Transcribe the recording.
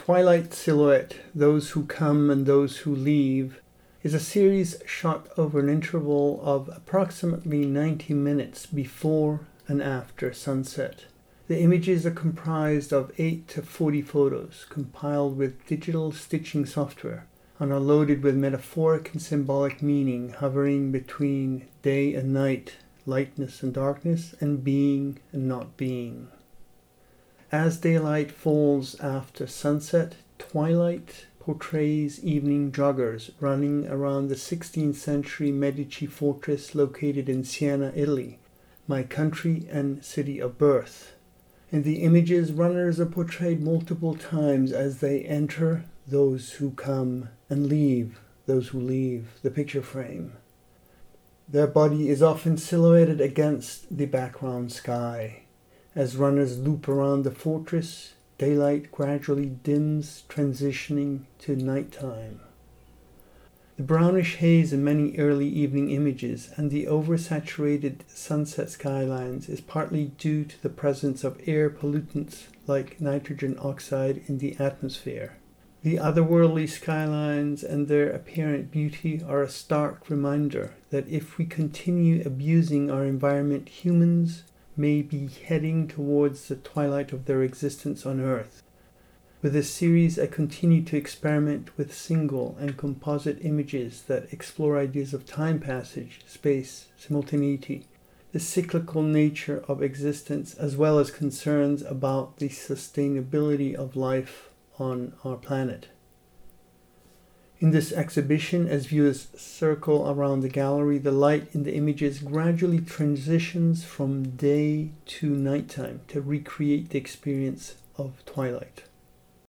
Twilight Silhouette, Those Who Come and Those Who Leave, is a series shot over an interval of approximately 90 minutes before and after sunset. The images are comprised of 8 to 40 photos compiled with digital stitching software and are loaded with metaphoric and symbolic meaning, hovering between day and night, lightness and darkness, and being and not being. As daylight falls after sunset, twilight portrays evening joggers running around the 16th century Medici fortress located in Siena, Italy, my country and city of birth. In the images, runners are portrayed multiple times as they enter, those who come, and leave, those who leave, the picture frame. Their body is often silhouetted against the background sky. As runners loop around the fortress, daylight gradually dims, transitioning to nighttime. The brownish haze in many early evening images and the oversaturated sunset skylines is partly due to the presence of air pollutants like nitrogen oxide in the atmosphere. The otherworldly skylines and their apparent beauty are a stark reminder that if we continue abusing our environment, humans may be heading towards the twilight of their existence on Earth. With this series, I continue to experiment with single and composite images that explore ideas of time passage, space, simultaneity, the cyclical nature of existence, as well as concerns about the sustainability of life on our planet. In this exhibition, as viewers circle around the gallery, the light in the images gradually transitions from day to nighttime to recreate the experience of twilight.